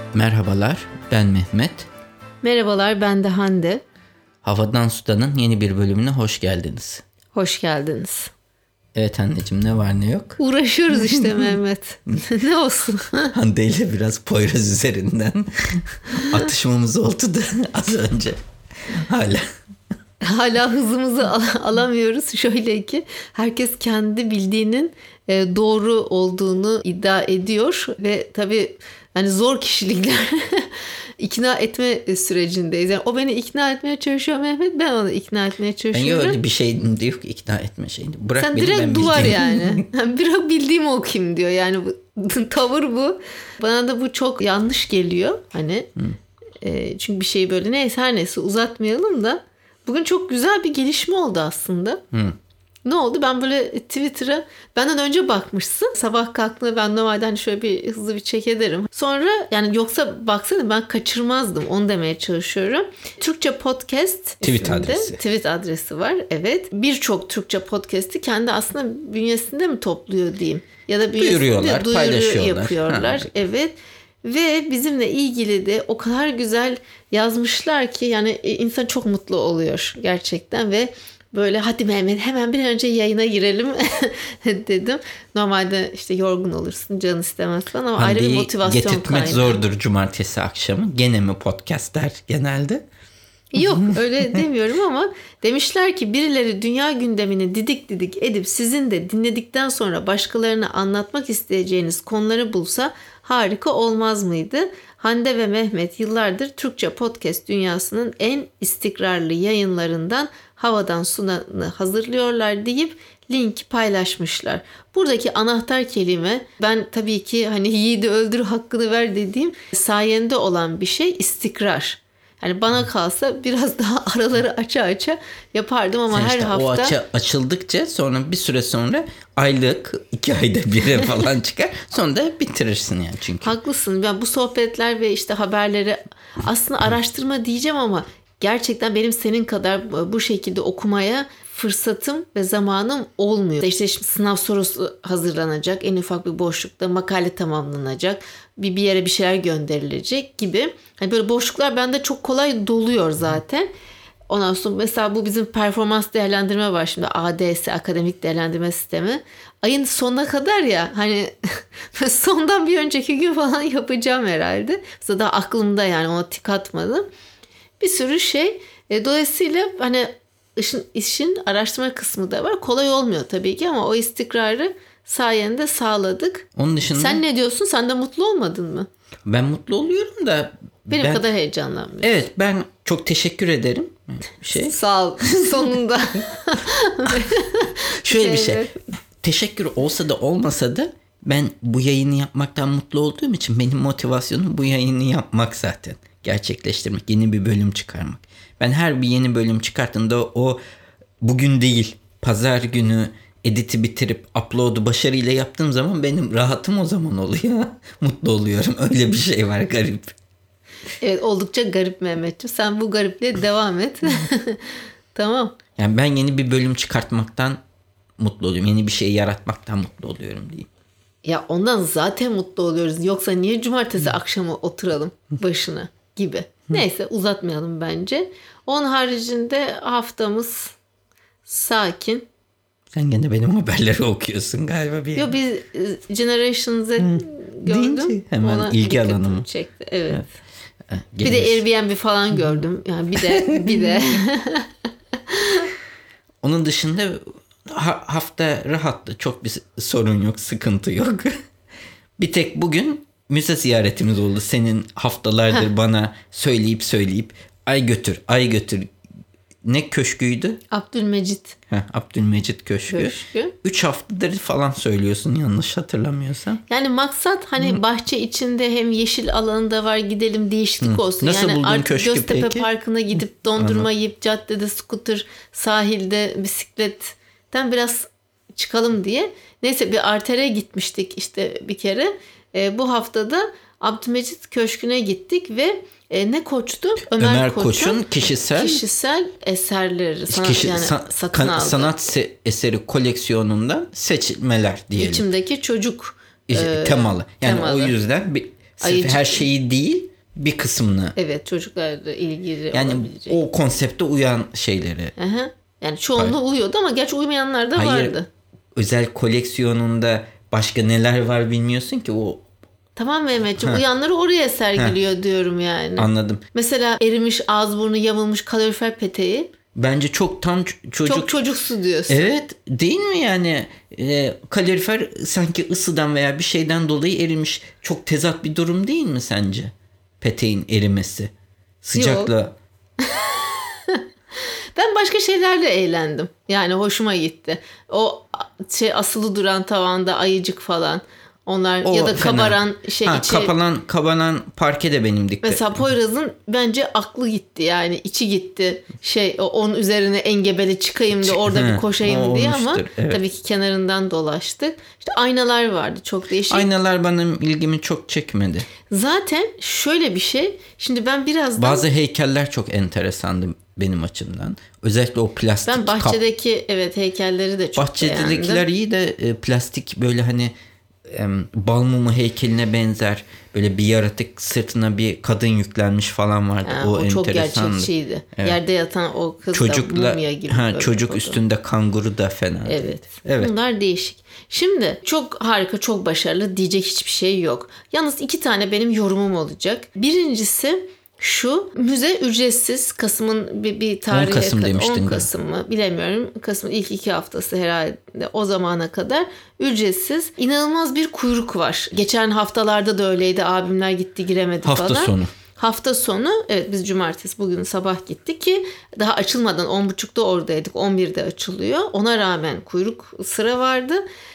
Merhabalar, ben Mehmet. Merhabalar, ben de Hande. Havadan Sudan'ın yeni bir bölümüne hoş geldiniz. Hoş geldiniz. Evet anneciğim, ne var ne yok? Uğraşıyoruz işte Mehmet. Ne olsun? Hande ile biraz Poyraz üzerinden atışmamız oldu da az önce. Hala hızımızı alamıyoruz. Şöyle ki herkes kendi bildiğinin doğru olduğunu iddia ediyor ve tabii yani zor kişilikler ikna etme sürecindeyiz. Yani o beni ikna etmeye çalışıyor Mehmet, ben onu ikna etmeye çalışıyorum. Ben öyle bir şeyim de yok, ikna etme şeyim. Bırak sen beni, direkt ben duvar bildiğim. yani. Bırak bildiğimi okuyayım diyor. Yani tavır bu. Bana da bu çok yanlış geliyor. Hani çünkü bir şeyi böyle her neyse uzatmayalım da bugün çok güzel bir gelişme oldu aslında. Ne oldu? Ben böyle Twitter'a benden önce bakmışsın. Sabah kalktığımda ben normalde hani şöyle bir hızlı bir check ederim. Sonra yani yoksa baksana ben kaçırmazdım. Onu demeye çalışıyorum. Türkçe Podcast tweet adresi var. Evet. Birçok Türkçe podcast'i kendi aslında bünyesinde mi topluyor diyeyim. Ya da duyuruyorlar, paylaşıyorlar. Yapıyorlar. Evet. Ve bizimle ilgili de o kadar güzel yazmışlar ki yani insan çok mutlu oluyor gerçekten ve böyle hadi Mehmet hemen bir önce yayına girelim dedim. Normalde işte yorgun olursun, canın istemez falan ama ayrı bir motivasyon kaynağı. Getirtmek zordur cumartesi akşamı. Gene mi podcastler genelde? Yok öyle demiyorum ama demişler ki birileri dünya gündemini didik didik edip sizin de dinledikten sonra başkalarına anlatmak isteyeceğiniz konuları bulsa harika olmaz mıydı? Hande ve Mehmet yıllardır Türkçe podcast dünyasının en istikrarlı yayınlarından Havadan Sudan'ı hazırlıyorlar deyip linki paylaşmışlar. Buradaki anahtar kelime ben tabii ki hani yiğidi öldür hakkını ver dediğim sayende olan bir şey istikrar. Yani bana kalsa biraz daha araları aça yapardım ama her hafta. O açıldıkça sonra bir süre sonra aylık 2 ayda bire falan çıkar. Sonra da bitirirsin yani çünkü. Haklısın. Ben bu sohbetler ve işte haberleri aslında araştırma diyeceğim ama gerçekten benim senin kadar bu şekilde okumaya fırsatım ve zamanım olmuyor. İşte şimdi sınav sorusu hazırlanacak. En ufak bir boşlukta makale tamamlanacak. Bir yere bir şeyler gönderilecek gibi. Yani böyle boşluklar bende çok kolay doluyor zaten. Ondan sonra mesela bu bizim performans değerlendirme var şimdi. ADS, Akademik Değerlendirme Sistemi. Ayın sonuna kadar ya hani sondan bir önceki gün falan yapacağım herhalde. Mesela daha aklımda yani ona tik atmadım. Bir sürü şey. Dolayısıyla hani işin araştırma kısmı da var. Kolay olmuyor tabii ki ama o istikrarı sayende sağladık. Onun dışında... Sen ne diyorsun? Sen de mutlu olmadın mı? Ben mutlu oluyorum da... Benim kadar heyecanlanmıyorum. Evet, ben çok teşekkür ederim. Sağ ol. Sonunda. Şöyle bir şey. Teşekkür olsa da olmasa da ben bu yayını yapmaktan mutlu olduğum için benim motivasyonum bu yayını yapmak zaten. Gerçekleştirmek, yeni bir bölüm çıkarmak. Ben her bir yeni bölüm çıkarttığımda o bugün değil, pazar günü editi bitirip upload'u başarıyla yaptığım zaman benim rahatım o zaman oluyor. Mutlu oluyorum. Öyle bir şey var, garip. Evet, oldukça garip Mehmetciğim. Sen bu garipliğe devam et. Tamam. Yani ben yeni bir bölüm çıkartmaktan mutlu oluyorum. Yeni bir şey yaratmaktan mutlu oluyorum diyeyim. Ya ondan zaten mutlu oluyoruz. Yoksa niye cumartesi akşamı oturalım başına gibi. Neyse uzatmayalım bence. Onun haricinde haftamız sakin. Sen gene benim haberleri okuyorsun galiba. Yok, biz Generation Z gördüm. Hemen ona ilgi alanım çekti. Evet. Bir de Airbnb falan gördüm. Yani bir de. Onun dışında hafta rahattı. Çok bir sorun yok, sıkıntı yok. Bir tek bugün müze ziyaretimiz oldu. Senin haftalardır bana söyleyip ay götür. Ne köşküydü? Abdülmecit. Abdülmecit Köşkü. 3 haftadır falan söylüyorsun yanlış hatırlamıyorsam. Yani maksat hani bahçe içinde hem yeşil alanında var, gidelim değişiklik olsun. Nasıl yani buldun köşkü Göztepe peki? Parkı'na gidip dondurma yiyip caddede scooter, sahilde bisikletten biraz çıkalım diye. Neyse bir Arter'e gitmiştik işte bir kere. Bu haftada Abdülmecit Köşkü'ne gittik ve ne koçtu? Ömer Koç'un kişisel eserleri satın aldı. Sanat eseri koleksiyonundan seçilmeler diyelim. İçimdeki çocuk temalı. Yani temalı. O yüzden Ayıcık. Her şeyi değil, bir kısmını. Evet, çocuklarla ilgili yani olabilecek. o konsepte uyan şeyleri. Aha. Yani çoğunluğu uyuyordu ama gerçi uymayanlar da vardı. Özel koleksiyonunda başka neler var bilmiyorsun ki o. Tamam Mehmetciğim, uyanları oraya sergiliyor diyorum yani. Anladım. Mesela erimiş, ağız burnu yamulmuş kalorifer peteği. Bence çok tam çocuk. Çok çocuksu diyorsun. Evet, değil mi yani? Kalorifer sanki ısıdan veya bir şeyden dolayı erimiş. Çok tezat bir durum değil mi sence? Peteğin erimesi. Sıcakla. Ben başka şeylerle eğlendim. Yani hoşuma gitti. O asılı duran tavanda ayıcık falan. Onlar O ya da fena. kabaran içi. Kabaran parke de benim dikkatim. Mesela Poyraz'ın bence aklı gitti, yani içi gitti. Onun üzerine engebeli çıkayım da orada bir koşayım diye ama evet. Tabii ki kenarından dolaştık. İşte aynalar vardı, çok değişik. Aynalar benim ilgimi çok çekmedi. Zaten şöyle bir şey. Şimdi ben birazdan... Bazı heykeller çok enteresandı benim açımdan. Özellikle o plastik Ben bahçedeki heykelleri de çok beğendim. Bahçedekiler iyi de plastik böyle hani bal mumu heykeline benzer böyle bir yaratık, sırtına bir kadın yüklenmiş falan vardı. O çok enteresandı. gerçekçiydi. Evet. Yerde yatan o kız çocukla, da mumya gibi. Çocuk üstünde kanguru da fena. Evet. Evet. Bunlar değişik. Şimdi çok harika, çok başarılı diyecek hiçbir şey yok. Yalnız 2 tane benim yorumum olacak. Birincisi şu: müze ücretsiz. Kasım'ın bir tarihe 10 Kasım kadar. demiştin 10 Kasım mı bilemiyorum. Kasım'ın ilk 2 haftası herhalde, o zamana kadar ücretsiz. İnanılmaz bir kuyruk var. Geçen haftalarda da öyleydi. Abimler gitti, giremedi falan. Hafta sonu evet, biz cumartesi bugün sabah gittik ki daha açılmadan 10.30'da oradaydık. 11'de açılıyor. Ona rağmen kuyruk sıra vardı.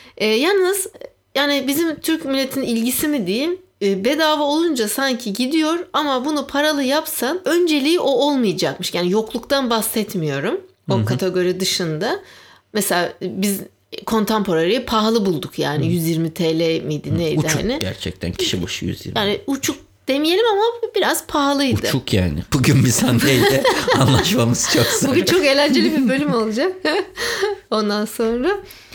Yalnız yani bizim Türk milletinin ilgisi mi diyeyim, bedava olunca sanki gidiyor ama bunu paralı yapsan önceliği o olmayacakmış. Yani yokluktan bahsetmiyorum. O kategori dışında. Mesela biz Contemporary'i pahalı bulduk yani. 120 TL miydi neydi? Uçuk hani. Gerçekten kişi başı 120. Yani uçuk demeyelim ama biraz pahalıydı. Uçuk yani. Bugün biz Hande'yle anlaşmamız çok zor. Bugün çok eğlenceli bir bölüm olacak. Ondan sonra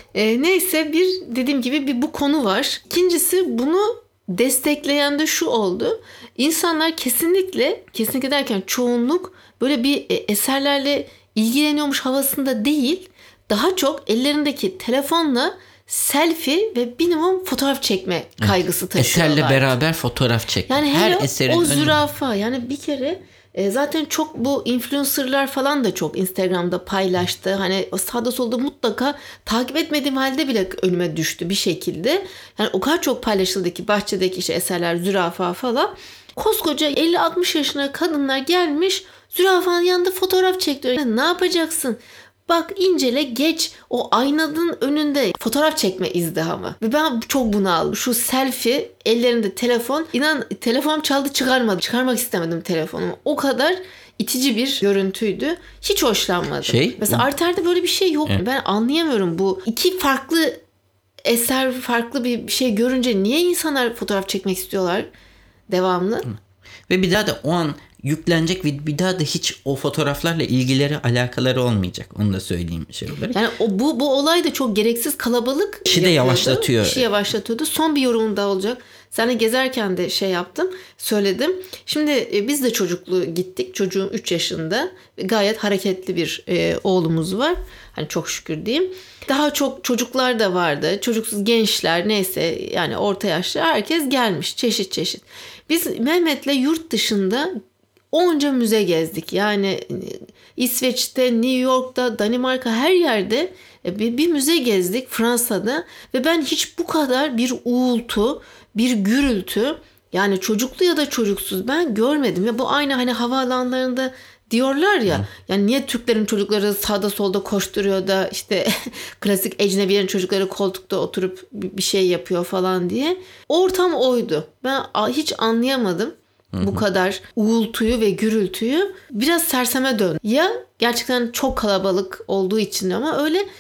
neyse, dediğim gibi bu konu var. İkincisi, bunu destekleyen de şu oldu. İnsanlar kesinlikle derken çoğunluk böyle bir eserlerle ilgileniyormuş havasında değil. Daha çok ellerindeki telefonla selfie ve minimum fotoğraf çekme kaygısı taşıyorlar. Eserle beraber fotoğraf çekme. Yani her eserin o zürafa yani bir kere zaten çok bu influencerlar falan da çok Instagram'da paylaştı. Hani sağda solda mutlaka takip etmediğim halde bile önüme düştü bir şekilde. Yani o kadar çok paylaşıldı ki bahçedeki işte eserler, zürafa falan. Koskoca 50-60 yaşına kadınlar gelmiş, zürafanın yanında fotoğraf çektiriyor. Ne yapacaksın? Bak, incele, geç, o aynanın önünde fotoğraf çekme izdihamı. Ve ben çok bunaldım. Şu selfie, ellerinde telefon. İnan telefonum çaldı, çıkarmadım. Çıkarmak istemedim telefonumu. O kadar itici bir görüntüydü. Hiç hoşlanmadım. Mesela Arter'de böyle bir şey yok. Evet. Ben anlayamıyorum bu. İki farklı eser, farklı bir şey görünce niye insanlar fotoğraf çekmek istiyorlar devamlı? Ve bir daha da o an yüklenecek ve bir daha da hiç o fotoğraflarla ilgileri, alakaları olmayacak. Onu da söyleyeyim olarak. Yani bu olay da çok gereksiz kalabalık. İşi de yavaşlatıyor. İşi yavaşlatıyordu. Son bir yorumum daha olacak. Seninle gezerken de söyledim. Şimdi biz de çocuklu gittik. Çocuğum 3 yaşında. Gayet hareketli bir oğlumuz var. Hani çok şükür diyeyim. Daha çok çocuklar da vardı. Çocuksuz gençler, neyse yani orta yaşlı herkes gelmiş. Çeşit çeşit. Biz Mehmet'le yurt dışında onca müze gezdik. Yani İsveç'te, New York'ta, Danimarka, her yerde bir müze gezdik, Fransa'da. Ve ben hiç bu kadar bir uğultu, bir gürültü, yani çocuklu ya da çocuksuz ben görmedim. Ve bu aynı hani havaalanlarında diyorlar ya, yani niye Türklerin çocukları sağda solda koşturuyor da işte klasik ecnebilerin çocukları koltukta oturup bir şey yapıyor falan diye. Ortam oydu. Ben hiç anlayamadım. Bu kadar uğultuyu ve gürültüyü. Biraz serseme döndü. Ya gerçekten çok kalabalık olduğu için ama öyle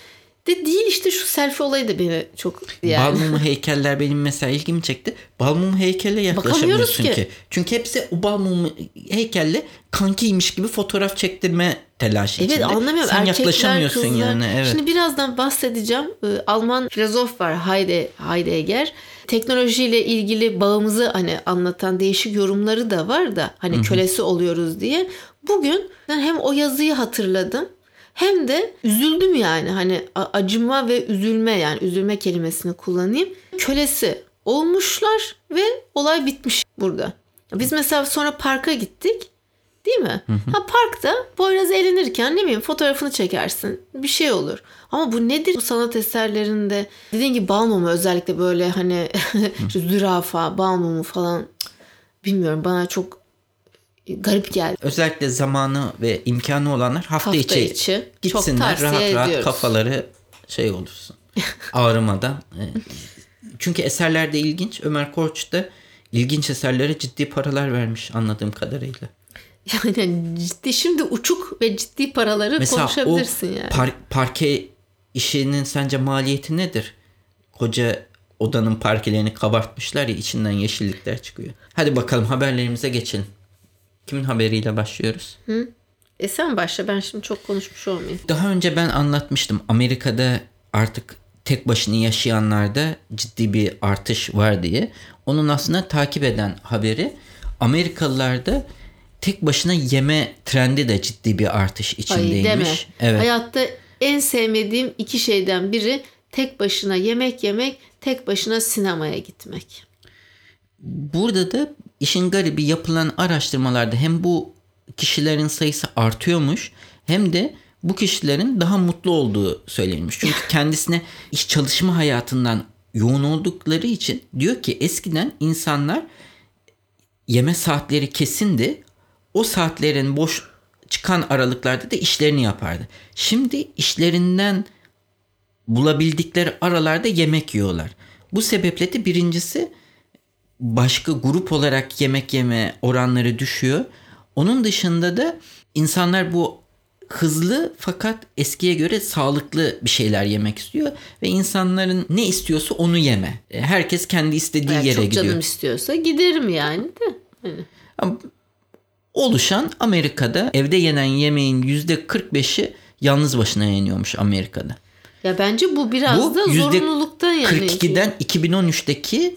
De değil işte, şu selfie olayı da beni çok yani. Bal mumu heykeller benim mesela ilgimi çekti. Bal mumu heykelle yaklaşamıyorsun ki. Çünkü hepsi o bal mumu heykelle kankiymiş gibi fotoğraf çektirme telaşı içinde. Evet, anlamıyorum. Sen Erkekler, yaklaşamıyorsun kızlar. yani. Evet. Şimdi birazdan bahsedeceğim. Alman filozof var, Heidegger. Teknolojiyle ilgili bağımızı hani anlatan değişik yorumları da var da hani kölesi oluyoruz diye. Bugün ben hem o yazıyı hatırladım hem de üzüldüm yani. Hani acıma ve üzülme, yani üzülme kelimesini kullanayım. Kölesi olmuşlar ve olay bitmiş burada. Biz mesela sonra parka gittik. Değil mi? Ha, parkta Poyraz eğlenirken ne bileyim fotoğrafını çekersin. Bir şey olur. Ama bu nedir bu sanat eserlerinde? Dediğin gibi bal mumu, özellikle böyle hani zürafa, bal mumu falan, bilmiyorum, bana çok garip geldi. Özellikle zamanı ve imkanı olanlar hafta içi gitsinler, rahat kafaları şey olursun. Ağrımadan. Çünkü eserler de ilginç. Ömer Korç da ilginç eserlere ciddi paralar vermiş anladığım kadarıyla. Yani ciddi, şimdi uçuk ve ciddi paraları mesela konuşabilirsin yani. Mesela parke işinin sence maliyeti nedir? Koca odanın parkelerini kabartmışlar ya, içinden yeşillikler çıkıyor. Hadi bakalım haberlerimize geçelim. Kimin haberiyle başlıyoruz? Sen başla, ben şimdi çok konuşmuş olmayayım. Daha önce ben anlatmıştım. Amerika'da artık tek başına yaşayanlarda ciddi bir artış var diye. Onun aslında takip eden haberi, Amerikalılarda tek başına yeme trendi de ciddi bir artış içindeymiş. Ay deme. Evet. Hayatta en sevmediğim 2 şeyden biri tek başına yemek yemek, tek başına sinemaya gitmek. Burada da işin garibi, yapılan araştırmalarda hem bu kişilerin sayısı artıyormuş hem de bu kişilerin daha mutlu olduğu söylenmiş. Çünkü kendisine iş çalışma hayatından yoğun oldukları için diyor ki eskiden insanlar yeme saatleri kesindi. O saatlerin boş çıkan aralıklarda da işlerini yapardı. Şimdi işlerinden bulabildikleri aralarda yemek yiyorlar. Bu sebeple de birincisi başka grup olarak yemek yeme oranları düşüyor. Onun dışında da insanlar bu hızlı fakat eskiye göre sağlıklı bir şeyler yemek istiyor ve insanların ne istiyorsa onu yeme. Herkes kendi istediği yere çok gidiyor. Çok canım istiyorsa giderim yani de. Ama oluşan Amerika'da evde yenen yemeğin %45'i yalnız başına yeniyormuş Amerika'da. Ya bence bu biraz da zorunluluktan yani. 42'den 2013'teki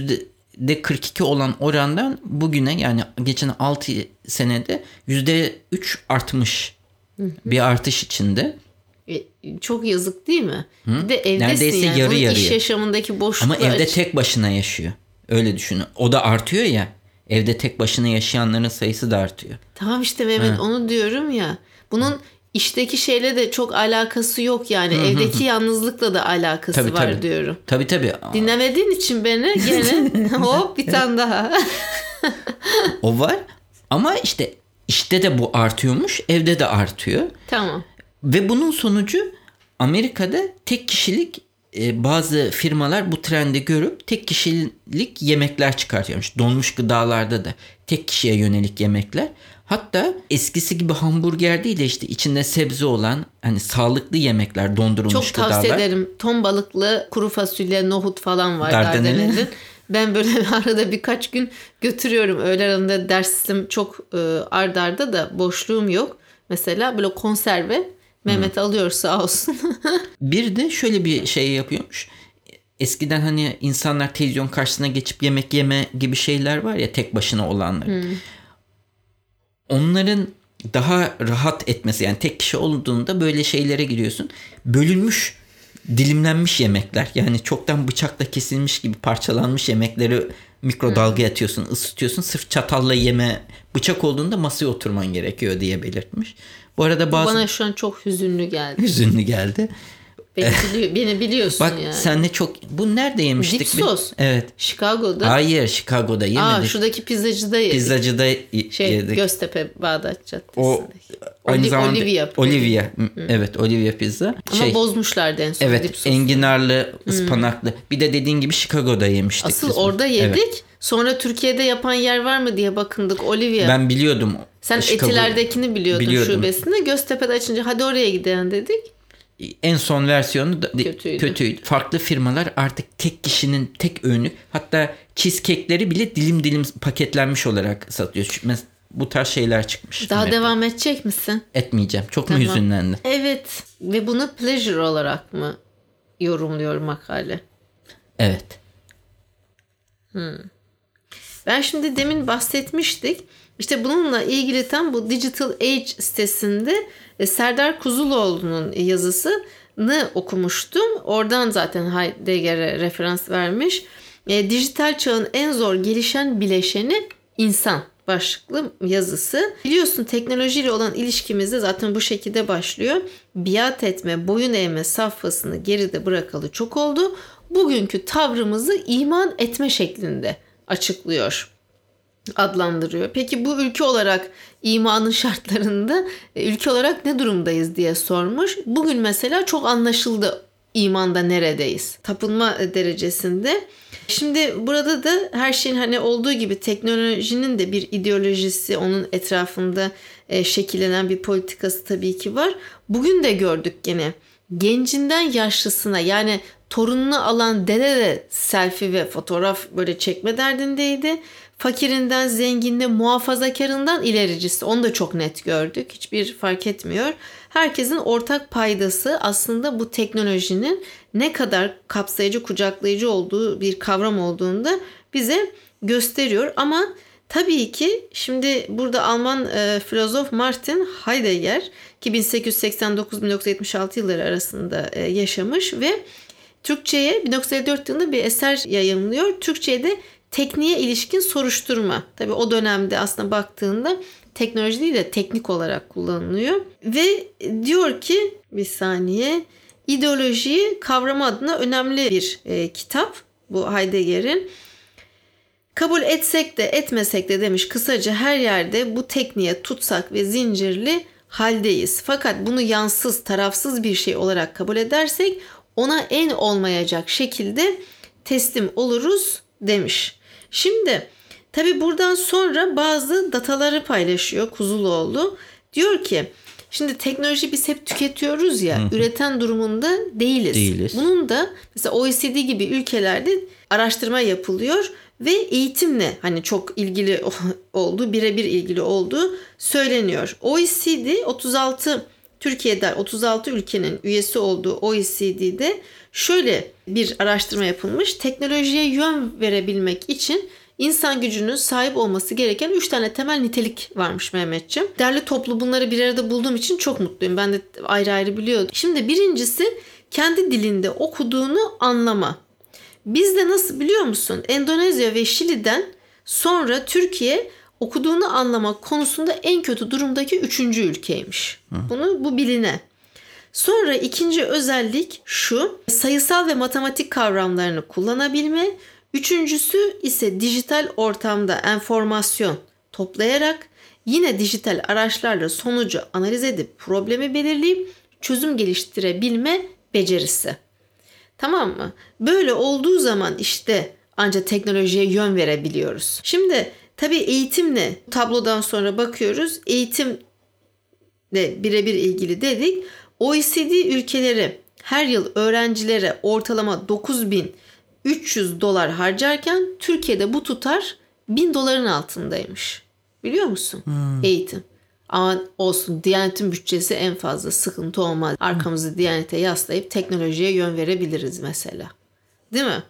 %42 olan orandan bugüne, yani geçen 6 senede %3 artmış. Bir artış içinde. Çok yazık değil mi? Bir de evdesin, neredeyse yani. yarı yarıya. İş yaşamındaki boşlukla. Ama evde tek başına yaşıyor. Öyle düşünün. O da artıyor ya. Evde tek başına yaşayanların sayısı da artıyor. Tamam işte Mehmet, onu diyorum ya. Bunun işteki şeyle de çok alakası yok yani. Evdeki yalnızlıkla da alakası var diyorum. Tabii. Dinlemediğin için beni gene hop bir tane daha. O var ama işte de bu artıyormuş, evde de artıyor. Tamam. Ve bunun sonucu Amerika'da tek kişilik bazı firmalar bu trendi görüp tek kişilik yemekler çıkartıyormuş. Donmuş gıdalarda da tek kişiye yönelik yemekler. Hatta eskisi gibi hamburger değil de içinde sebze olan hani sağlıklı yemekler, dondurulmuş gıdalar. Çok tavsiye ederim. Ton balıklı, kuru fasulye, nohut falan var Dardanel'in. Ben böyle arada birkaç gün götürüyorum. Öğle arasında dersim çok ard arda da boşluğum yok. Mesela böyle konserve Mehmet alıyor sağ olsun. Bir de şöyle bir şey yapıyormuş. Eskiden hani insanlar televizyon karşısına geçip yemek yeme gibi şeyler var ya, tek başına olanlar. Onların daha rahat etmesi, yani tek kişi olduğunda böyle şeylere giriyorsun. Bölünmüş, dilimlenmiş yemekler, yani çoktan bıçakla kesilmiş gibi parçalanmış yemekleri mikrodalgaya atıyorsun, ısıtıyorsun. Sırf çatalla yeme, bıçak olduğunda masaya oturman gerekiyor diye belirtmiş. Bu arada bana şu an çok hüzünlü geldi. Hüzünlü geldi. Beni biliyorsun bak, yani. Bak sen de çok... Bu nerede yemiştik? Dip sos. Evet. Chicago'da. Hayır, Chicago'da yemedik. Şuradaki pizzacıda yedik. Pizzacıda yedik. Göztepe Bağdat Caddesi'nde. O aynı zamanda Olivia. Hı. Evet, Olivia pizza. Ama bozmuşlardı en son. Evet, enginarlı, ıspanaklı. Bir de dediğin gibi Chicago'da yemiştik. Asıl orada yedik. Evet. Sonra Türkiye'de yapan yer var mı diye bakındık. Olivia. Ben biliyordum. Sen Etiler'dekini biliyordun şubesinde. Göztepe'de açınca hadi oraya gidelim dedik. en son versiyonu da Kötüydü. Farklı firmalar artık tek kişinin tek öğünü, hatta cheesecake'leri bile dilim dilim paketlenmiş olarak satıyor. Bu tarz şeyler çıkmış. Daha devam edecek misin? Etmeyeceğim. Çok mu hüzünlendin? Evet. Ve bunu pleasure olarak mı yorumluyor makale? Evet. Ben şimdi demin bahsetmiştik. İşte bununla ilgili tam bu Digital Age sitesinde Serdar Kuzuloğlu'nun yazısını okumuştum. Oradan zaten Heidegger'e referans vermiş. Dijital çağın en zor gelişen bileşeni insan başlıklı yazısı. Biliyorsun teknolojiyle olan ilişkimizde zaten bu şekilde başlıyor. Biat etme, boyun eğme safhasını geride bırakalı çok oldu. Bugünkü tavrımızı iman etme şeklinde açıklıyor, adlandırıyor. Peki bu ülke olarak imanın şartlarında ülke olarak ne durumdayız diye sormuş. Bugün mesela çok anlaşıldı imanda neredeyiz? Tapınma derecesinde. Şimdi burada da her şeyin hani olduğu gibi teknolojinin de bir ideolojisi, onun etrafında şekillenen bir politikası tabii ki var. Bugün de gördük gene. Gencinden yaşlısına, yani torununu alan dede de selfie ve fotoğraf böyle çekme derdindeydi. Fakirinden zenginine, muhafazakarından ilericisi, onu da çok net gördük. Hiçbir fark etmiyor. Herkesin ortak paydası aslında bu teknolojinin ne kadar kapsayıcı, kucaklayıcı olduğu bir kavram olduğunu da bize gösteriyor. Ama tabii ki şimdi burada Alman filozof Martin Heidegger ki 1889-1976 yılları arasında yaşamış ve Türkçe'ye 1954 yılında bir eser yayımlıyor. Türkçe'de tekniğe ilişkin soruşturma. Tabii o dönemde aslında baktığında teknoloji değil de teknik olarak kullanılıyor. Ve diyor ki bir saniye, ideolojiyi kavrama adına önemli bir kitap bu Heidegger'in. Kabul etsek de etmesek de demiş, kısaca her yerde bu tekniğe tutsak ve zincirli haldeyiz. Fakat bunu yansız, tarafsız bir şey olarak kabul edersek ona en olmayacak şekilde teslim oluruz demiş. Şimdi tabii buradan sonra bazı dataları paylaşıyor Kuzuloğlu. Diyor ki şimdi teknoloji biz hep tüketiyoruz ya, üreten durumunda değiliz. Bunun da mesela OECD gibi ülkelerde araştırma yapılıyor ve eğitimle hani çok ilgili olduğu, birebir ilgili olduğu söyleniyor. OECD 36 Türkiye'de 36 ülkenin üyesi olduğu OECD'de şöyle bir araştırma yapılmış. Teknolojiye yön verebilmek için insan gücünün sahip olması gereken 3 tane temel nitelik varmış Mehmetciğim. Derli toplu bunları bir arada bulduğum için çok mutluyum. Ben de ayrı ayrı biliyordum. Şimdi birincisi kendi dilinde okuduğunu anlama. Bizde nasıl biliyor musun? Endonezya ve Şili'den sonra Türkiye okuduğunu anlamak konusunda en kötü durumdaki 3. ülkeymiş. Bu biline. Sonra ikinci özellik şu: sayısal ve matematik kavramlarını kullanabilme. Üçüncüsü ise dijital ortamda enformasyon toplayarak yine dijital araçlarla sonucu analiz edip problemi belirleyip çözüm geliştirebilme becerisi. Tamam mı? Böyle olduğu zaman işte ancak teknolojiye yön verebiliyoruz. Şimdi tabii eğitimle tablodan sonra bakıyoruz. Eğitimle birebir ilgili dedik. OECD ülkeleri her yıl öğrencilere ortalama $9.300 harcarken Türkiye'de bu tutar $1.000 altındaymış. Biliyor musun? Eğitim. Ama olsun, Diyanet'in bütçesi en fazla, sıkıntı olmaz. Arkamızı Diyanet'e yaslayıp teknolojiye yön verebiliriz mesela. Değil mi?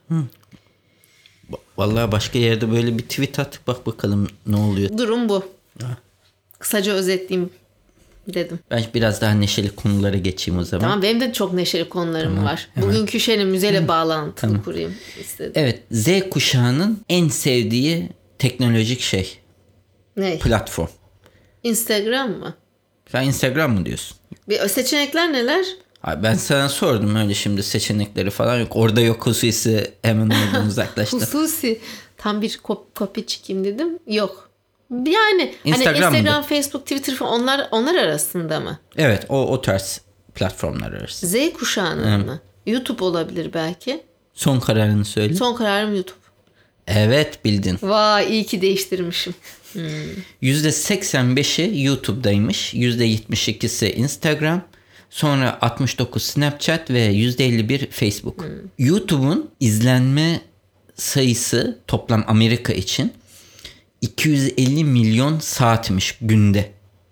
Vallahi başka yerde böyle bir tweet at, bak bakalım ne oluyor. Durum bu. Kısaca özetleyeyim dedim. Ben biraz daha neşeli konulara geçeyim o zaman. Tamam, benim de çok neşeli konularım var. Hemen. Bugünkü şeyle müzeyle bağlantılı kurayım istedim. Evet, Z kuşağının en sevdiği teknolojik şey. Ne? Platform. Instagram mı? Sen Instagram mı diyorsun? Seçenekler neler? Abi ben sana sordum, öyle şimdi seçenekleri falan yok. Orada yok, hususi, hemen oradan uzaklaştım. Hususi. Tam bir kopya çekeyim dedim. Yok. Yani Instagram, Facebook, Twitter falan onlar arasında mı? Evet, o tarz platformlar arasında. Z kuşağının mı? YouTube olabilir belki. Son kararını söyle. Son kararım YouTube. Evet, bildin. Vay, iyi ki değiştirmişim. %85'i YouTube'daymış. %72'si Instagram. Sonra 69 Snapchat ve %51 Facebook. YouTube'un izlenme sayısı toplam Amerika için 250 milyon saatmiş günde.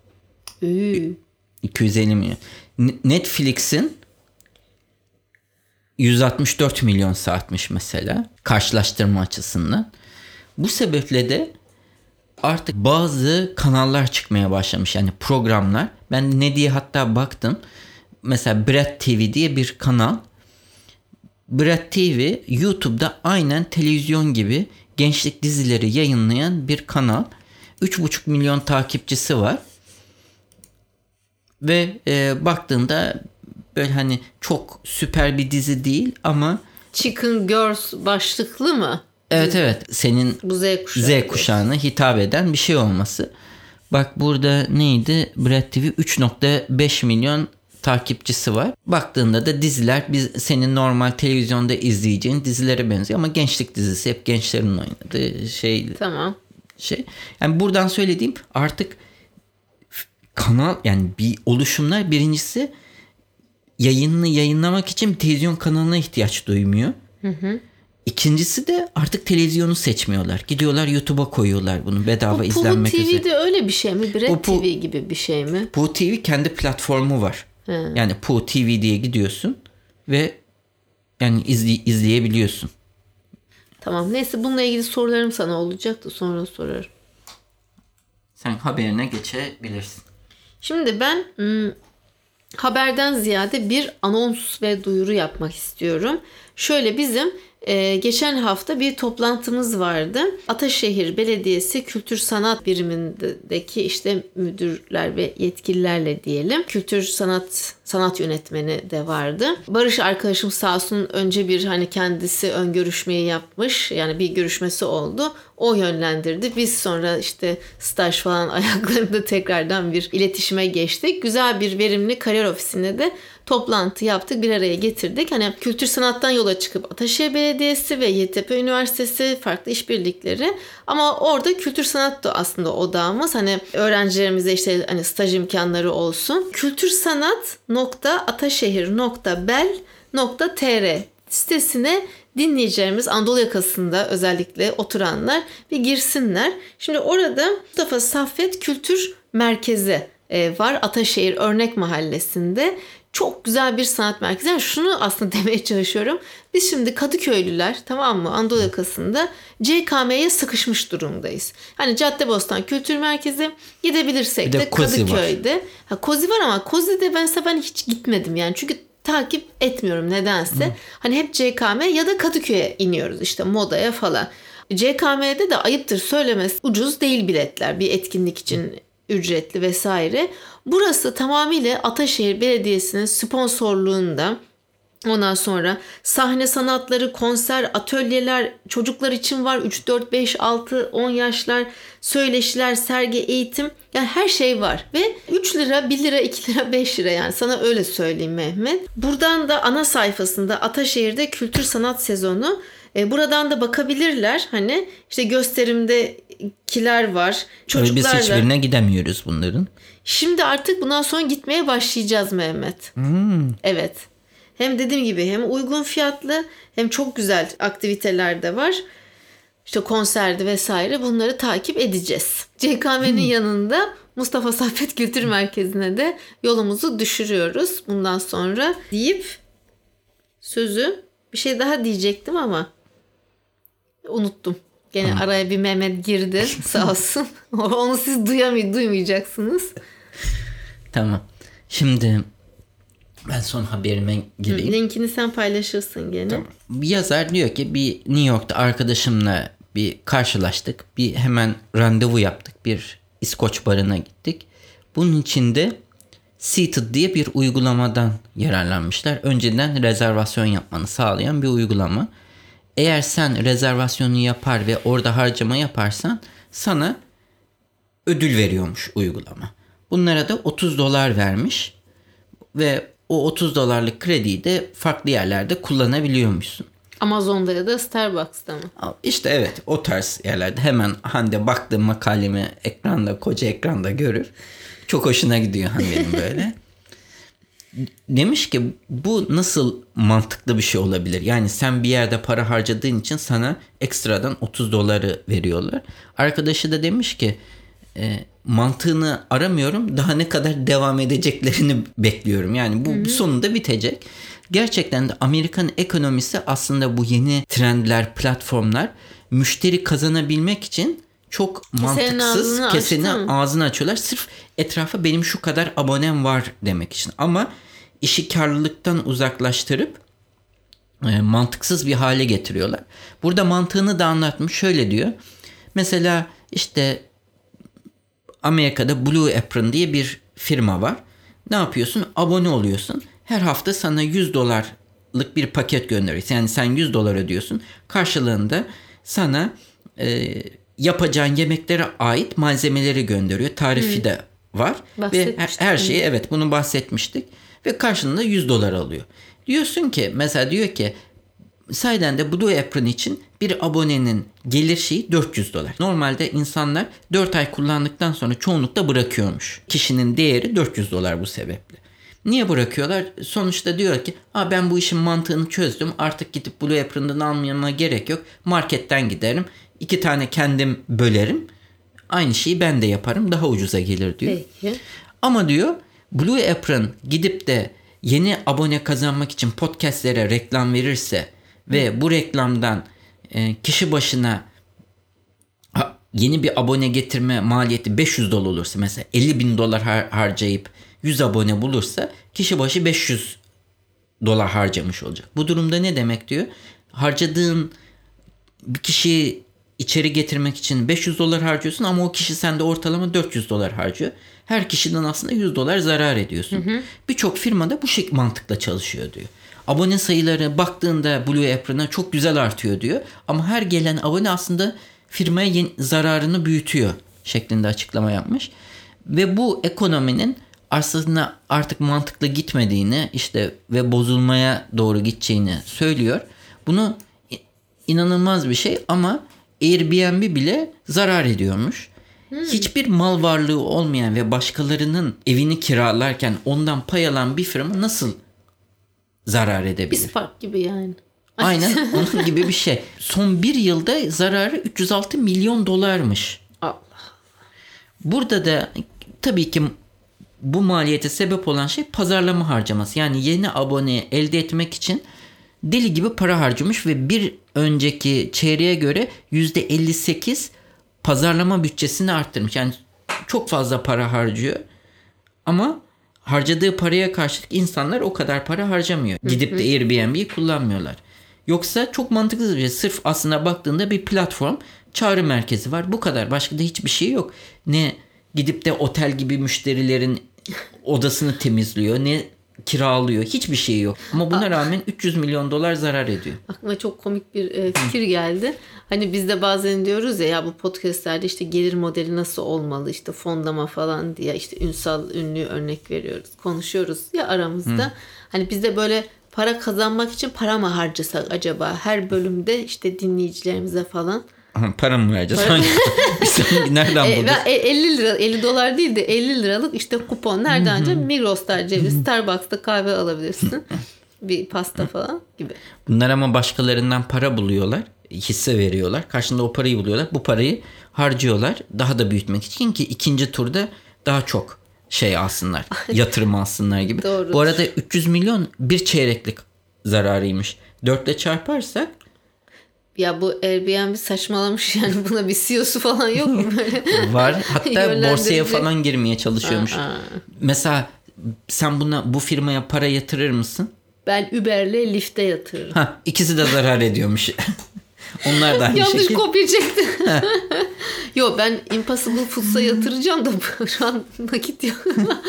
250 milyon. Netflix'in 164 milyon saatmiş mesela, karşılaştırma açısından. Bu sebeple de artık bazı kanallar çıkmaya başlamış, yani programlar. Ben ne diye hatta baktım. Mesela Brad TV diye bir kanal. Brad TV YouTube'da aynen televizyon gibi gençlik dizileri yayınlayan bir kanal. 3,5 milyon takipçisi var. Ve baktığında böyle hani çok süper bir dizi değil ama... Chicken Girls başlıklı mı? Evet. Senin bu Z kuşağına hitap eden bir şey olması. Bak burada neydi? Brad TV 3,5 milyon takipçisi var. Baktığında da diziler senin normal televizyonda izleyeceğin dizilere benziyor ama gençlik dizisi, hep gençlerin oynadığı şey. Tamam. Yani buradan söylediğim, artık kanal, yani bir oluşumlar birincisi yayınlamak için televizyon kanalına ihtiyaç duymuyor. İkincisi de artık televizyonu seçmiyorlar. Gidiyorlar YouTube'a koyuyorlar bunu bedava izlenmek üzere. Puhu TV'de öyle bir şey mi? Brad TV gibi bir şey mi? Puhu TV kendi platformu var. Yani Puhu TV diye gidiyorsun ve yani izleyebiliyorsun. Tamam, neyse, bununla ilgili sorularım sana olacaktı, sonra sorarım. Sen haberine geçebilirsin. Şimdi ben haberden ziyade bir anons ve duyuru yapmak istiyorum. Şöyle, bizim geçen hafta bir toplantımız vardı. Ataşehir Belediyesi Kültür Sanat Birimindeki işte müdürler ve yetkililerle diyelim. Kültür sanat yönetmeni de vardı. Barış arkadaşım sağ olsun önce bir hani kendisi ön görüşmeyi yapmış. Yani bir görüşmesi oldu. O yönlendirdi. Biz sonra işte staj falan ayaklarında tekrardan bir iletişime geçtik. Güzel bir verimli kariyer ofisinde de toplantı yaptık, bir araya getirdik. Hani kültür sanattan yola çıkıp Ataşehir Belediyesi ve Yeditepe Üniversitesi farklı işbirlikleri, ama orada kültür sanat da aslında odağımız. Hani öğrencilerimize işte hani staj imkanları olsun. kültürsanat.ataşehir.bel.tr sitesine dinleyicilerimiz, Anadolu yakasında özellikle oturanlar bir girsinler. Şimdi orada Mustafa Saffet Kültür Merkezi var Ataşehir Örnek Mahallesi'nde. Çok güzel bir sanat merkezi. Yani şunu aslında demeye çalışıyorum. Biz şimdi Kadıköylüler, tamam mı, Anadolu yakasında CKM'ye sıkışmış durumdayız. Hani Caddebostan Kültür Merkezi, gidebilirsek de Kadıköy'de. Kozi var ama Kozi'de ben hiç gitmedim yani. Çünkü takip etmiyorum nedense. Hani hep CKM ya da Kadıköy'e iniyoruz işte Moda'ya falan. CKM'de de ayıptır söylemesi ucuz değil biletler, bir etkinlik için ücretli vesaire. Burası tamamıyla Ataşehir Belediyesi'nin sponsorluğunda. Ondan sonra sahne sanatları, konser, atölyeler, çocuklar için var. 3, 4, 5, 6, 10 yaşlar, söyleşiler, sergi, eğitim. Yani her şey var. Ve 3 lira, 1 lira, 2 lira, 5 lira, yani sana öyle söyleyeyim Mehmet. Buradan da ana sayfasında Ataşehir'de kültür sanat sezonu. Buradan da bakabilirler. Hani işte gösterimdekiler var. Çocuklarla. Biz hiçbirine gidemiyoruz bunların. Şimdi artık bundan sonra gitmeye başlayacağız Mehmet. Evet. Hem dediğim gibi hem uygun fiyatlı hem çok güzel aktiviteler de var. İşte konserde vesaire, bunları takip edeceğiz. CKM'nin yanında Mustafa Saffet Kültür Merkezi'ne de yolumuzu düşürüyoruz bundan sonra deyip sözü, bir şey daha diyecektim ama unuttum. Gene araya bir Mehmet girdi sağ olsun. Onu siz duymayacaksınız. Tamam. Şimdi ben son haberime gireyim. Linkini sen paylaşırsın gene. Tamam. Bir yazar diyor ki bir New York'ta arkadaşımla bir karşılaştık. Bir hemen randevu yaptık. Bir İskoç barına gittik. Bunun içinde Seated diye bir uygulamadan yararlanmışlar. Önceden rezervasyon yapmanı sağlayan bir uygulama. Eğer sen rezervasyonu yapar ve orada harcama yaparsan sana ödül veriyormuş uygulama. Bunlara da $30 vermiş ve o $30'lık krediyi de farklı yerlerde kullanabiliyormuşsun. Amazon'da ya da Starbucks'ta mı? İşte evet, o tarz yerlerde. Hemen Hande baktığı makalemi koca ekranda görür. Çok hoşuna gidiyor Hande'nin böyle. demiş ki bu nasıl mantıklı bir şey olabilir? Yani sen bir yerde para harcadığın için sana ekstradan $30 veriyorlar. Arkadaşı da demiş ki mantığını aramıyorum, daha ne kadar devam edeceklerini bekliyorum. Yani bu sonunda bitecek. Gerçekten de Amerikan ekonomisi aslında bu yeni trendler, platformlar müşteri kazanabilmek için çok mantıksız, kesenin ağzını açıyorlar. Sırf etrafa benim şu kadar abonem var demek için. Ama işi karlılıktan uzaklaştırıp mantıksız bir hale getiriyorlar. Burada mantığını da anlatmış. Şöyle diyor. Mesela işte Amerika'da Blue Apron diye bir firma var. Ne yapıyorsun? Abone oluyorsun. Her hafta sana $100'lık bir paket gönderiyor. Yani sen $100 ödüyorsun. Karşılığında sana yapacağın yemeklere ait malzemeleri gönderiyor. Tarifi de var. Ve her şeyi, evet, bunu bahsetmiştik. Ve karşılığında $100 alıyor. Diyorsun ki mesela, diyor ki sayeden de Blue Apron için bir abonenin gelir şeyi $400. Normalde insanlar 4 ay kullandıktan sonra çoğunlukla bırakıyormuş. Kişinin değeri $400 bu sebeple. Niye bırakıyorlar? Sonuçta diyor ki ben bu işin mantığını çözdüm. Artık gidip Blue Apron'dan almama gerek yok. Marketten giderim. 2 tane kendim bölerim. Aynı şeyi ben de yaparım. Daha ucuza gelir diyor. Peki. Ama diyor Blue Apron gidip de yeni abone kazanmak için podcastlere reklam verirse ve bu reklamdan kişi başına yeni bir abone getirme maliyeti $500 olursa, mesela $50.000 harcayıp 100 abone bulursa kişi başı $500 harcamış olacak. Bu durumda ne demek diyor? Harcadığın bir kişiyi içeri getirmek için $500 harcıyorsun ama o kişi sende ortalama $400 harcıyor. Her kişiden aslında $100 zarar ediyorsun. Birçok firmada bu şekilde mantıkla çalışıyor diyor. Abone sayıları baktığında Blue Apron'a çok güzel artıyor diyor. Ama her gelen abone aslında firmaya zararını büyütüyor şeklinde açıklama yapmış. Ve bu ekonominin aslında artık mantıklı gitmediğini ve bozulmaya doğru gideceğini söylüyor. Bunu inanılmaz bir şey ama Airbnb bile zarar ediyormuş. Hiçbir mal varlığı olmayan ve başkalarının evini kiralarken ondan pay alan bir firma nasıl zarar edebilir? İspark gibi yani. Aynen onun gibi bir şey. Son bir yılda zararı $306 milyon. Allah. Burada da tabii ki bu maliyete sebep olan şey pazarlama harcaması. Yani yeni abone elde etmek için deli gibi para harcamış ve bir önceki çeyreğe göre %58 pazarlama bütçesini arttırmış. Yani çok fazla para harcıyor ama harcadığı paraya karşılık insanlar o kadar para harcamıyor. Gidip de Airbnb'yi kullanmıyorlar. Yoksa çok mantıksız bir şey. Sırf aslında baktığında bir platform, çağrı merkezi var. Bu kadar. Başka da hiçbir şey yok. Ne gidip de otel gibi müşterilerin odasını temizliyor, ne kiralıyor. Hiçbir şey yok. Ama buna rağmen $300 milyon zarar ediyor. Aklıma çok komik bir fikir geldi. Hani biz de bazen diyoruz ya bu podcastlerde işte gelir modeli nasıl olmalı, işte fonlama falan diye, işte ünlü örnek veriyoruz. Konuşuyoruz ya aramızda. Hani biz de böyle para kazanmak için para mı harcasak acaba? Her bölümde işte dinleyicilerimize falan. Para mı vereceğiz? Nereden bulduk? $50 değil de $50 işte kupon. Nereden alacaksın? Migros'ta ceviz, Starbucks'ta kahve alabilirsin. Bir pasta falan gibi. Bunlar ama başkalarından para buluyorlar. Hisse veriyorlar. Karşında o parayı buluyorlar. Bu parayı harcıyorlar. Daha da büyütmek için ki ikinci turda daha çok alsınlar. Yatırım alsınlar gibi. Doğrudur. Bu arada 300 milyon bir çeyreklik zararıymış. 4'le çarparsak. Ya bu Airbnb saçmalamış yani, buna bir CEO'su falan yok mu böyle? Var. Hatta borsaya falan girmeye çalışıyormuş. Mesela sen bu firmaya para yatırır mısın? Ben Uber'le Lyft'e yatırırım. İkisi de zarar ediyormuş. Onlar da aynı yanlış şekilde. kopya çekti. Yok, ben Impossible Foods'a yatıracağım da şu an nakit yok.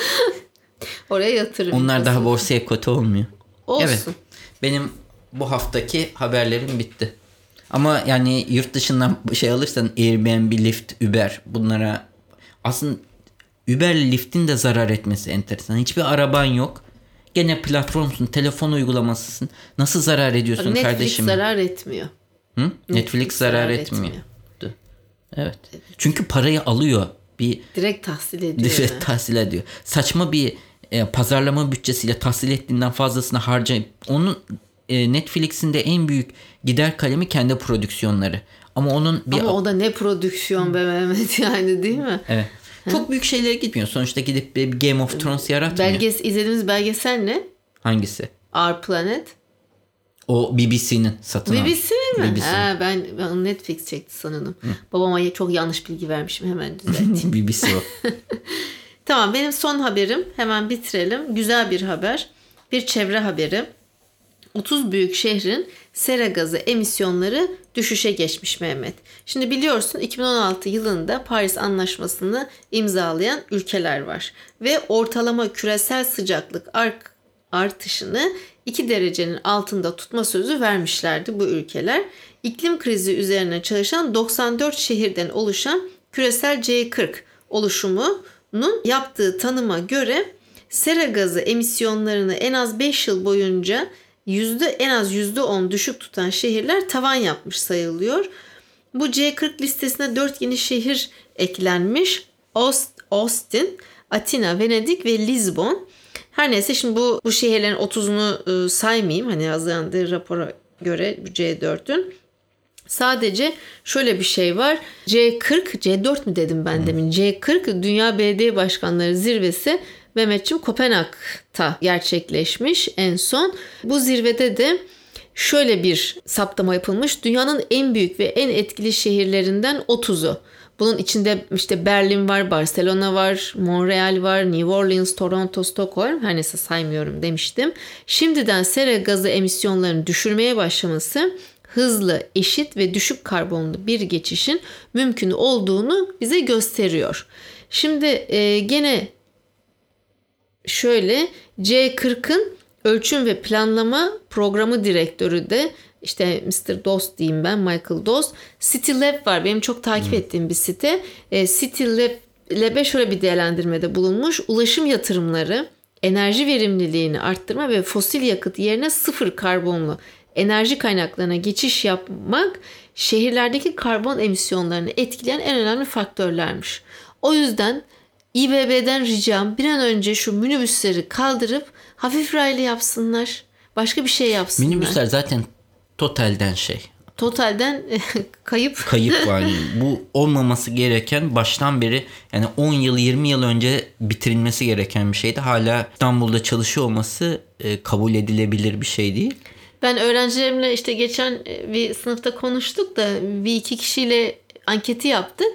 Oraya yatırırım. Onlar daha borsaya kote olmuyor. Olsun. Evet. Benim bu haftaki haberlerim bitti. Ama yani yurt dışından alırsan Airbnb, Lyft, Uber, bunlara aslında Uber, Lyft'in de zarar etmesi enteresan. Hiçbir araban yok. Gene platformsun, telefon uygulamasısın. Nasıl zarar ediyorsun Netflix kardeşim? Netflix zarar etmiyor. Netflix zarar etmiyor. Evet. Çünkü parayı alıyor. Direkt tahsil ediyor. Direkt tahsil ediyor. Saçma bir pazarlama bütçesiyle tahsil ettiğinden fazlasını harcayıp onun Netflix'in de en büyük gider kalemi kendi prodüksiyonları. Ama o da ne prodüksiyon be Mehmet, yani değil mi? Evet. Çok büyük şeylere gitmiyor. Sonuçta gidip bir Game of Thrones yaratmıyor. İzlediğimiz belgesel ne? Hangisi? Our Planet. O BBC'nin satın aldı. BBC'nin mi? BBC. Ben Netflix çekti sanırım. Babama çok yanlış bilgi vermişim, hemen düzelteyim. BBC o. Tamam, benim son haberim, hemen bitirelim. Güzel bir haber. Bir çevre haberi. 30 büyük şehrin sera gazı emisyonları düşüşe geçmiş Mehmet. Şimdi biliyorsun 2016 yılında Paris Anlaşması'nı imzalayan ülkeler var. Ve ortalama küresel sıcaklık artışını 2 derecenin altında tutma sözü vermişlerdi bu ülkeler. İklim krizi üzerine çalışan 94 şehirden oluşan küresel C40 oluşumunun yaptığı tanıma göre sera gazı emisyonlarını en az 5 yıl boyunca en az %10 düşük tutan şehirler tavan yapmış sayılıyor. Bu C40 listesine 4 yeni şehir eklenmiş. Austin, Atina, Venedik ve Lisbon. Her neyse, şimdi bu şehirlerin 30'unu saymayayım. Hani hazırlandığı rapora göre C4'ün. Sadece şöyle bir şey var. C4 mü dedim ben demin? C40 Dünya Belediye Başkanları Zirvesi Mehmetciğim Kopenhag'ta gerçekleşmiş en son. Bu zirvede de şöyle bir saptama yapılmış. Dünyanın en büyük ve en etkili şehirlerinden 30'u. Bunun içinde işte Berlin var, Barcelona var, Montreal var, New Orleans, Toronto, Stockholm, her neyse saymıyorum demiştim. Şimdiden sera gazı emisyonlarını düşürmeye başlaması hızlı, eşit ve düşük karbonlu bir geçişin mümkün olduğunu bize gösteriyor. Şimdi gene şöyle, C40'ın ölçüm ve planlama programı direktörü de işte Mr. Dost diyeyim ben, Michael Dost. CityLab var, benim çok takip ettiğim bir site. CityLab'e şöyle bir değerlendirmede bulunmuş. Ulaşım yatırımları, enerji verimliliğini arttırma ve fosil yakıt yerine sıfır karbonlu enerji kaynaklarına geçiş yapmak şehirlerdeki karbon emisyonlarını etkileyen en önemli faktörlermiş. O yüzden İBB'den ricam bir an önce şu minibüsleri kaldırıp hafif raylı yapsınlar. Başka bir şey yapsınlar. Minibüsler zaten totalden kayıp var. Bu olmaması gereken, baştan beri yani 10 yıl 20 yıl önce bitirilmesi gereken bir şeydi. Hala İstanbul'da çalışıyor olması kabul edilebilir bir şey değil. Ben öğrencilerimle işte geçen bir sınıfta konuştuk da bir iki kişiyle anketi yaptık.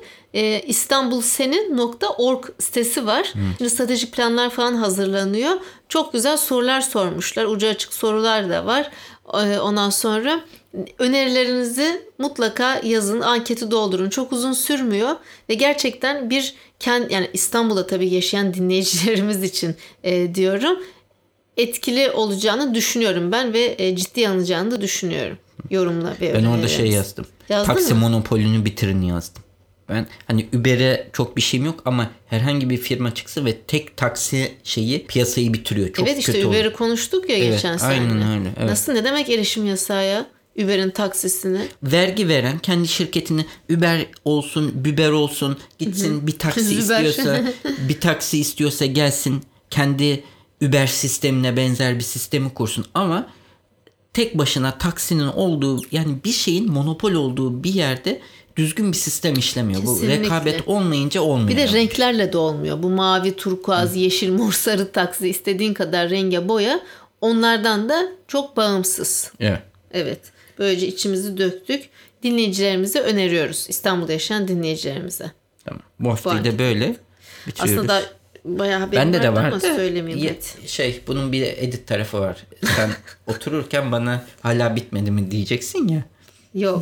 İstanbulsenin.org sitesi var. Şimdi stratejik planlar falan hazırlanıyor. Çok güzel sorular sormuşlar. Ucu açık sorular da var. Ondan sonra önerilerinizi mutlaka yazın, anketi doldurun. Çok uzun sürmüyor ve gerçekten yani İstanbul'da tabii yaşayan dinleyicilerimiz için diyorum, etkili olacağını düşünüyorum ben ve ciddiye alınacağını da düşünüyorum. Yorumla ve ben orada şey yazdım. Taksi monopolünü bitirin yazdım. Ben hani Uber'e çok bir şeyim yok ama herhangi bir firma çıksa ve tek taksi piyasayı bitiriyor. Çok evet, işte kötü Uber'i olur. konuştuk ya geçen sene. Aynen öyle. Evet. Nasıl, ne demek erişim yasağı ya? Uber'in taksisine. Vergi veren kendi şirketini, Uber olsun, Biber olsun, gitsin bir taksi istiyorsa gelsin kendi Uber sistemine benzer bir sistemi kursun ama tek başına taksinin olduğu, yani bir şeyin monopol olduğu bir yerde düzgün bir sistem işlemiyor. Kesinlikle. Bu rekabet olmayınca olmuyor. Bir de renklerle de olmuyor. Bu mavi, turkuaz, yeşil, mor, sarı taksi istediğin kadar renge boya. Onlardan da çok bağımsız. Evet. Böylece içimizi döktük. Dinleyicilerimize öneriyoruz. İstanbul'da yaşayan dinleyicilerimize. Tamam. Bu haftayı da böyle bitiriyoruz. Aslında bayağı haberim bende de var ama söylemeyeyim. Bunun bir edit tarafı var. Sen otururken bana hala bitmedi mi diyeceksin ya. Yok.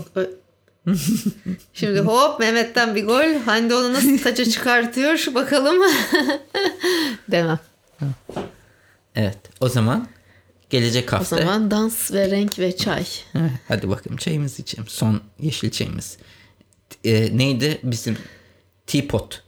Şimdi hop Mehmet'ten bir gol. Hande onu nasıl taça çıkartıyor bakalım. Demem. Evet, o zaman gelecek hafta. O zaman dans ve renk ve çay. Hadi bakalım çayımızı içelim. Son yeşil çayımız. Neydi bizim Teapot.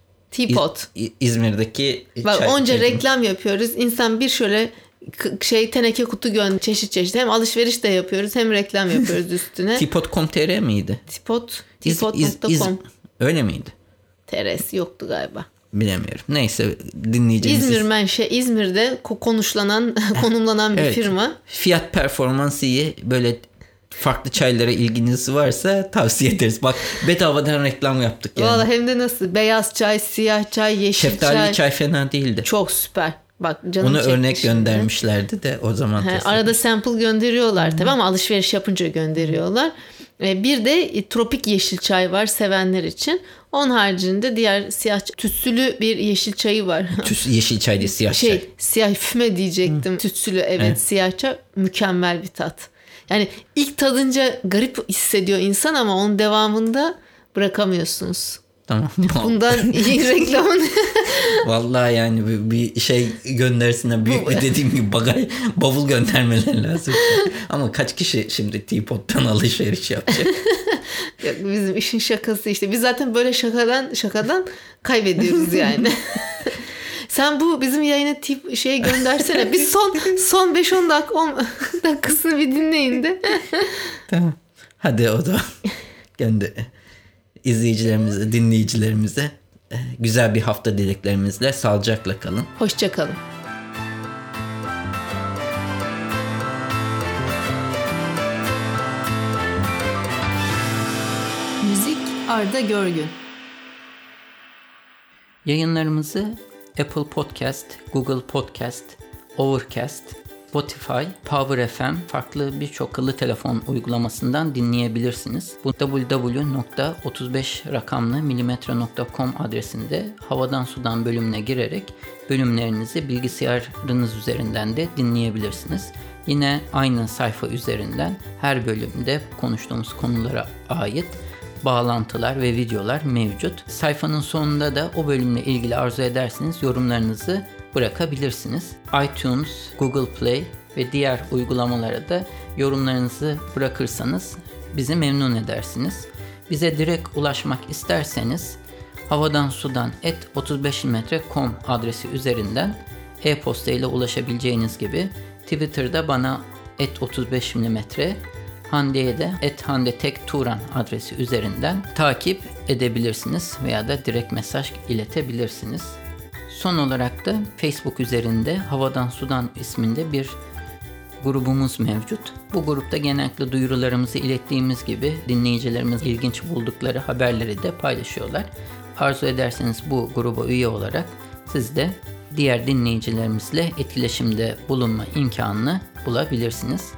İzmir'deki bak, çay. Onca reklam yapıyoruz. İnsan bir şöyle teneke kutu çeşit. Hem alışveriş de yapıyoruz hem reklam yapıyoruz üstüne. Teapot.com.tr miydi? Teapot.com. Öyle miydi? TR'si yoktu galiba. Bilemiyorum. Neyse, dinleyeceğimiz... İzmir'de konumlanan bir firma. Fiyat performans iyi. Böyle farklı çaylara ilginiz varsa tavsiye ederiz. Bak, bedavadan reklam yaptık yani. Valla hem de nasıl? Beyaz çay, siyah çay, yeşil çay. Şeftali çay fena değildi. Çok süper. Bak canım onu çekti örnek şimdi. Göndermişlerdi de o zaman. Arada sample gönderiyorlar tabii ama alışveriş yapınca gönderiyorlar. Bir de tropik yeşil çay var sevenler için. Onun haricinde diğer siyah tütsülü bir yeşil çayı var. Yeşil çay değil, siyah çay. Siyah füme diyecektim. Tütsülü evet, siyah çay mükemmel bir tat. Yani ilk tadınca garip hissediyor insan ama onun devamında bırakamıyorsunuz. Tamam. Bundan iyi reklamın. Vallahi yani bir şey göndersinler. Büyük bir dediğim gibi bavul göndermeler lazım. Ama kaç kişi şimdi Teapot'tan alışveriş yapacak? Bizim işin şakası işte. Biz zaten böyle şakadan kaybediyoruz yani. Sen bu bizim yayına göndersene. Biz son 5-10 dakikasını bir dinleyin de. Tamam. Hadi o da izleyicilerimize, dinleyicilerimize güzel bir hafta dileklerimizle sağlıcakla kalın. Hoşça kalın. Müzik Arda Görgün. Yayınlarımızı Apple Podcast, Google Podcast, Overcast, Spotify, Power FM, farklı birçok akıllı telefon uygulamasından dinleyebilirsiniz. Bu www.35rakamlı-mm.com adresinde Havadan Sudan bölümüne girerek bölümlerinizi bilgisayarınız üzerinden de dinleyebilirsiniz. Yine aynı sayfa üzerinden her bölümde konuştuğumuz konulara ait bağlantılar ve videolar mevcut. Sayfanın sonunda da o bölümle ilgili arzu ederseniz yorumlarınızı bırakabilirsiniz. iTunes, Google Play ve diğer uygulamalara da yorumlarınızı bırakırsanız bizi memnun edersiniz. Bize direkt ulaşmak isterseniz havadansudan@35mm.com adresi üzerinden e-posta ile ulaşabileceğiniz gibi Twitter'da bana @35mm, Hande'ye de @handetekturan adresi üzerinden takip edebilirsiniz veya da direkt mesaj iletebilirsiniz. Son olarak da Facebook üzerinde Havadan Sudan isminde bir grubumuz mevcut. Bu grupta genellikle duyurularımızı ilettiğimiz gibi dinleyicilerimiz ilginç buldukları haberleri de paylaşıyorlar. Arzu ederseniz bu gruba üye olarak siz de diğer dinleyicilerimizle etkileşimde bulunma imkanını bulabilirsiniz.